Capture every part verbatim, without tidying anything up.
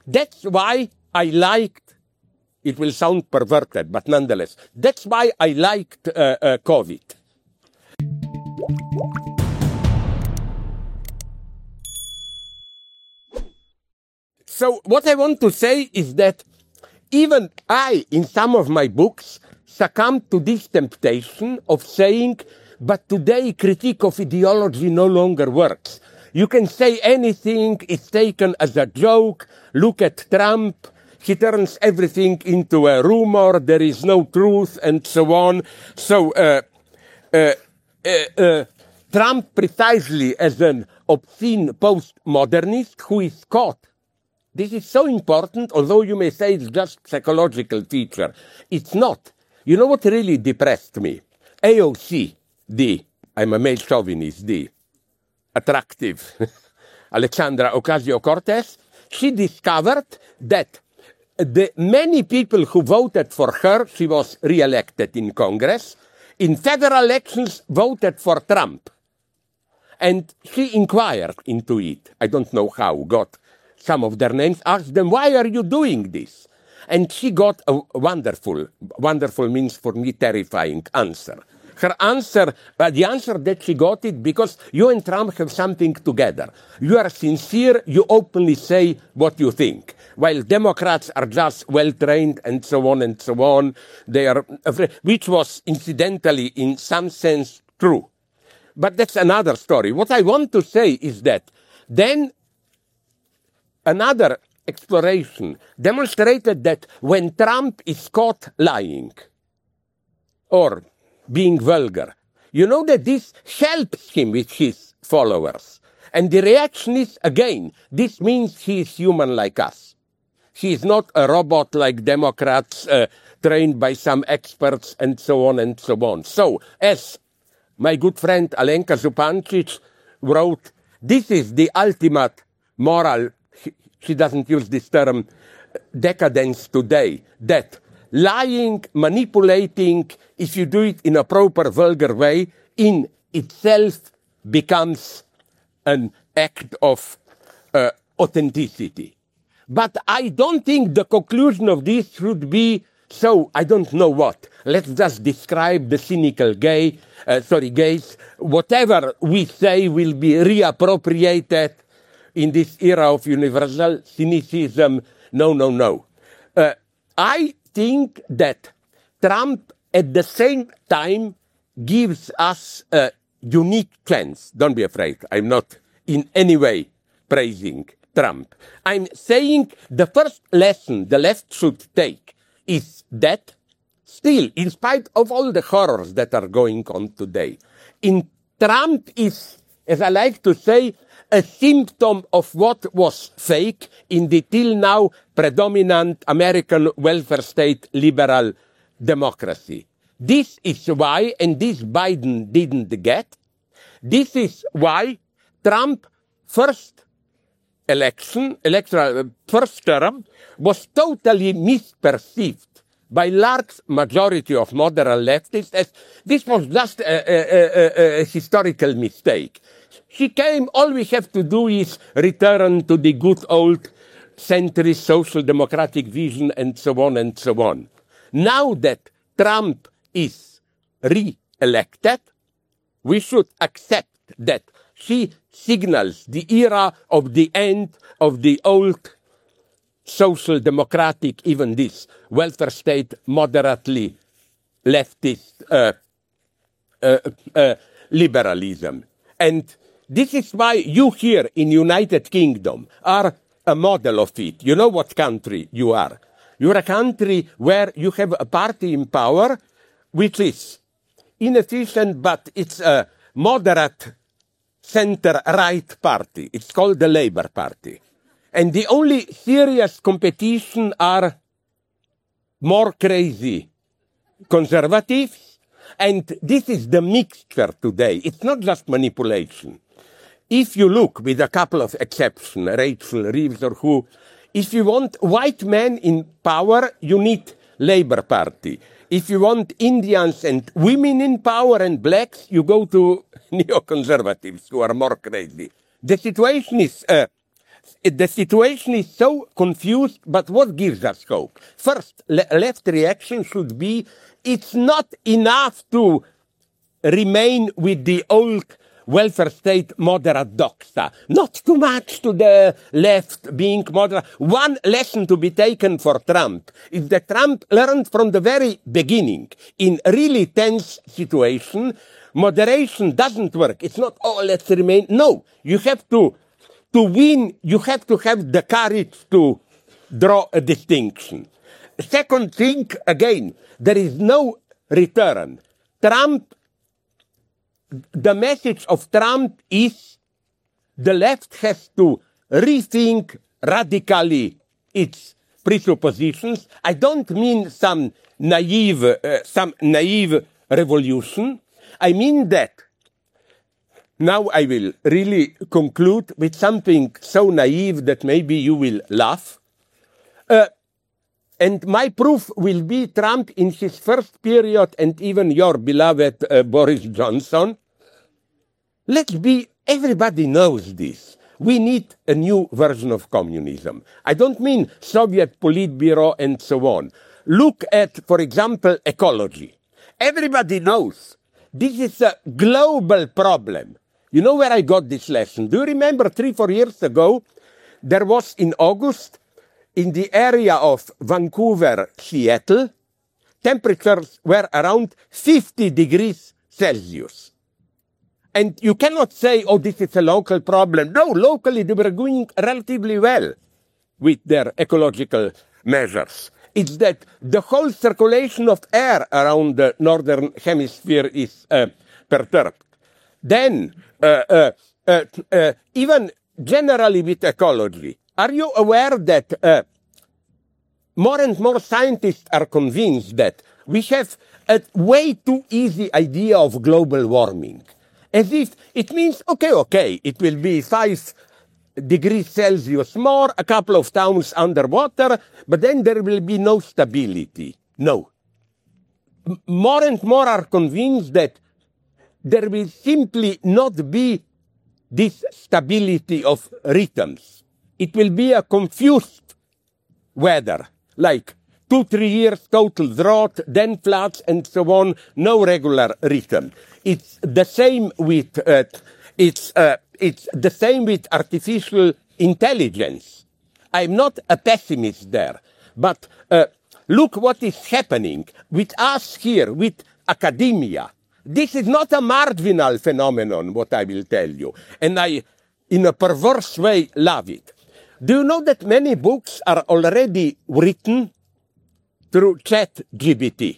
That's why I liked, it will sound perverted, but nonetheless, that's why I liked uh, uh, COVID. So what I want to say is that even I, in some of my books, succumbed to this temptation of saying, but today critique of ideology no longer works. You can say anything, it's taken as a joke. Look at Trump. He turns everything into a rumor. There is no truth, and so on. So uh, uh, uh, uh, Trump, precisely as an obscene postmodernist who is caught. This is so important, although you may say it's just psychological feature. It's not. You know what really depressed me? A O C, the, I'm a male chauvinist, the attractive Alexandra Ocasio-Cortez, she discovered that the many people who voted for her, she was re-elected in Congress, in federal elections voted for Trump. And she inquired into it. I don't know how, got some of their names, asked them, why are you doing this? And she got a wonderful, wonderful means for me terrifying answer. Her answer, uh, the answer that she got it because you and Trump have something together. You are sincere, you openly say what you think. While Democrats are just well-trained and so on and so on, they are afraid, which was incidentally in some sense true. But that's another story. What I want to say is that then another exploration demonstrated that when Trump is caught lying or being vulgar, you know that this helps him with his followers. And the reaction is, again, this means he is human like us. He is not a robot like Democrats uh, trained by some experts and so on and so on. So, as my good friend Alenka Zupancic wrote, this is the ultimate moral, she doesn't use this term, decadence today, that lying, manipulating, if you do it in a proper, vulgar way, in itself becomes an act of uh, authenticity. But I don't think the conclusion of this should be, so I don't know what. Let's just describe the cynical gay, uh, sorry, gays. Whatever we say will be reappropriated in this era of universal cynicism. No, no, no. Uh, I think that Trump at the same time gives us a unique chance. Don't be afraid. I'm not in any way praising Trump. I'm saying the first lesson the left should take is that still, in spite of all the horrors that are going on today, in Trump is, as I like to say, a symptom of what was fake in the till now predominant American welfare state liberal democracy. This is why, and this Biden didn't get, this is why Trump first election, electoral first term, was totally misperceived by large majority of moderate leftists as this was just a, a, a, a historical mistake. He came, all we have to do is return to the good old centrist social democratic vision and so on and so on. Now that Trump is re-elected, we should accept that he signals the era of the end of the old social democratic, even this welfare state, moderately leftist uh, uh, uh, liberalism. And this is why you here in United Kingdom are a model of it. You know what country you are. You're a country where you have a party in power which is inefficient, but it's a moderate center-right party. It's called the Labour Party. And the only serious competition are more crazy conservatives. And this is the mixture today. It's not just manipulation. If you look, with a couple of exceptions, Rachel Reeves or who, if you want white men in power, you need Labour Party. If you want Indians and women in power and blacks, you go to neoconservatives who are more crazy. The situation is uh, the situation is so confused, but what gives us hope? First, le left reaction should be, it's not enough to remain with the old welfare state moderate doxa. Not too much to the left being moderate. One lesson to be taken for Trump is that Trump learned from the very beginning, in really tense situation, moderation doesn't work. It's not, oh, let's remain. No, you have to, to win, you have to have the courage to draw a distinction. Second thing, again, there is no return. Trump, the message of Trump is the left has to rethink radically its presuppositions. I don't mean some naive, uh, some naive revolution. I mean that. Now I will really conclude with something so naive that maybe you will laugh. Uh, and my proof will be Trump in his first period and even your beloved uh, Boris Johnson. Let's be, everybody knows this. We need a new version of communism. I don't mean Soviet Politburo and so on. Look at, for example, ecology. Everybody knows this is a global problem. You know where I got this lesson? Do you remember three, four years ago, there was in August, in the area of Vancouver, Seattle, temperatures were around fifty degrees Celsius. And you cannot say, oh, this is a local problem. No, locally they were doing relatively well with their ecological measures. It's that the whole circulation of air around the northern hemisphere is uh, perturbed. Then, uh, uh, uh, uh, even generally with ecology, are you aware that uh, more and more scientists are convinced that we have a way too easy idea of global warming? As if it means, okay, okay, it will be five degrees Celsius more, a couple of towns underwater, but then there will be no stability. No. M- more and more are convinced that there will simply not be this stability of rhythms. It will be a confused weather, like two, three years total drought, then floods, and so on, no regular rhythm. It's the same with uh, it's uh, it's the same with artificial intelligence. I'm not a pessimist there, but uh, look what is happening with us here, with academia. This is not a marginal phenomenon, what I will tell you, and I, in a perverse way, love it. Do you know that many books are already written through ChatGPT?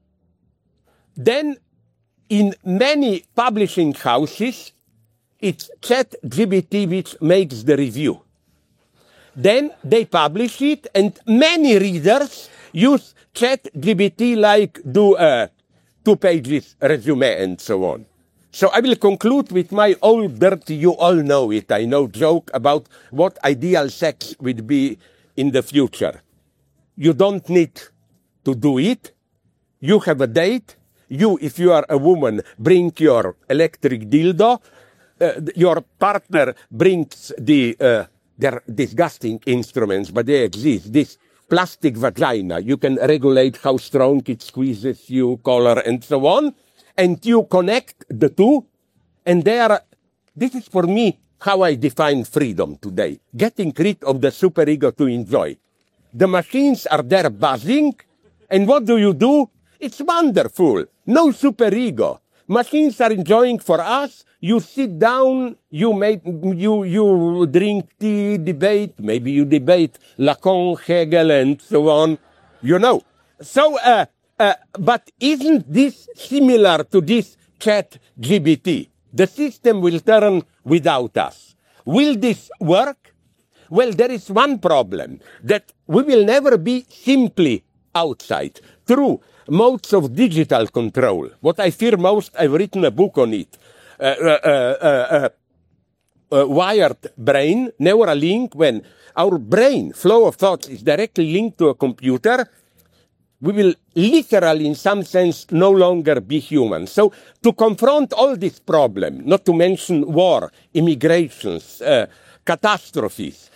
Then, in many publishing houses, it's ChatGPT which makes the review. Then they publish it, and many readers use ChatGPT like do a two pages resume and so on. So I will conclude with my old dirty, you all know it, I know, joke about what ideal sex would be in the future. You don't need to do it. You have a date. You, if you are a woman, bring your electric dildo. Uh, your partner brings the, uh, their disgusting instruments, but they exist. This plastic vagina, you can regulate how strong it squeezes you, color, and so on. And you connect the two, and they are, this is for me how I define freedom today. Getting rid of the superego to enjoy. The machines are there buzzing, and what do you do? It's wonderful. No superego. Machines are enjoying for us. You sit down, you make, you, you drink tea, debate, maybe you debate Lacan, Hegel, and so on. You know. So, uh, uh, but isn't this similar to this ChatGPT? The system will turn without us. Will this work? Well, there is one problem, that we will never be simply outside. True. Modes of digital control. What I fear most, I've written a book on it. Uh, uh, uh, uh, uh, wired brain, Neuralink, when our brain flow of thoughts is directly linked to a computer, we will literally, in some sense, no longer be human. So to confront all this problem, not to mention war, immigrations, uh, catastrophes,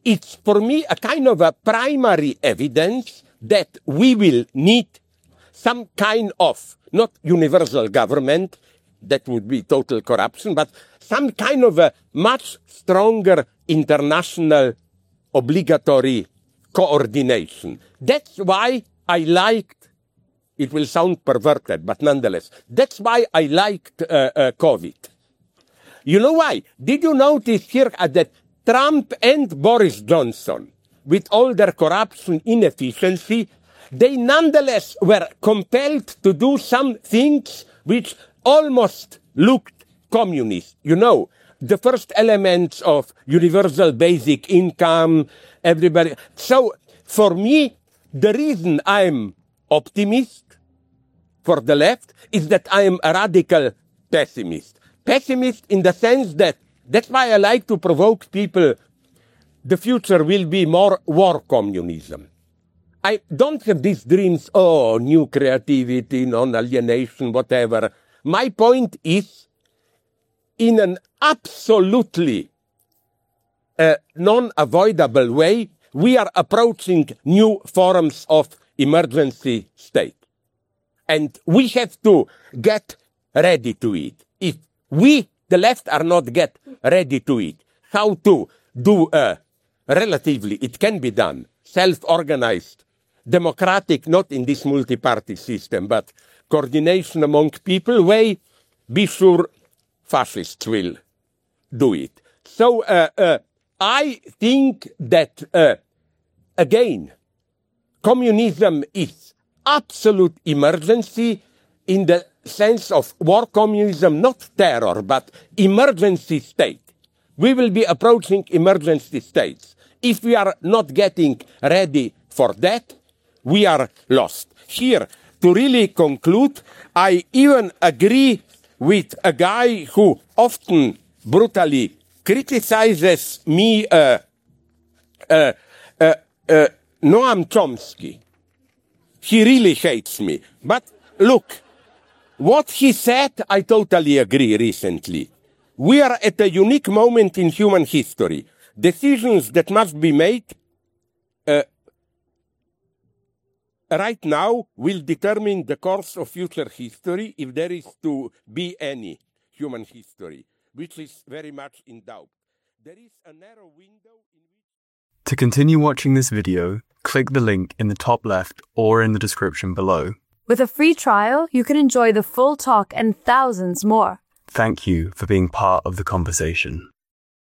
it's for me a kind of a primary evidence that we will need some kind of, not universal government, that would be total corruption, but some kind of a much stronger international obligatory coordination. That's why I liked, it will sound perverted, but nonetheless, that's why I liked uh, uh, COVID. You know why? Did you notice here that Trump and Boris Johnson, with all their corruption, inefficiency, they nonetheless were compelled to do some things which almost looked communist. You know, the first elements of universal basic income, everybody. So, for me, the reason I'm optimist for the left is that I am a radical pessimist. Pessimist in the sense that, that's why I like to provoke people, the future will be more war communism. I don't have these dreams, oh, new creativity, non-alienation, whatever. My point is, in an absolutely uh, non-avoidable way, we are approaching new forms of emergency state. And we have to get ready to it. If we, the left, are not get ready to it, how to do a relatively, it can be done, self-organized, democratic, not in this multi-party system, but coordination among people way, be sure fascists will do it. So uh, uh, I think that, uh, again, communism is absolute emergency in the sense of war communism, not terror, but emergency state. We will be approaching emergency states. If we are not getting ready for that, we are lost. Here, to really conclude, I even agree with a guy who often brutally criticizes me, uh, uh, uh, uh, Noam Chomsky. He really hates me. But look, what he said, I totally agree recently. We are at a unique moment in human history. Decisions that must be made uh, right now will determine the course of future history, if there is to be any human history, which is very much in doubt. There is a narrow window in which... To continue watching this video, click the link in the top left or in the description below. With a free trial, you can enjoy the full talk and thousands more. Thank you for being part of the conversation.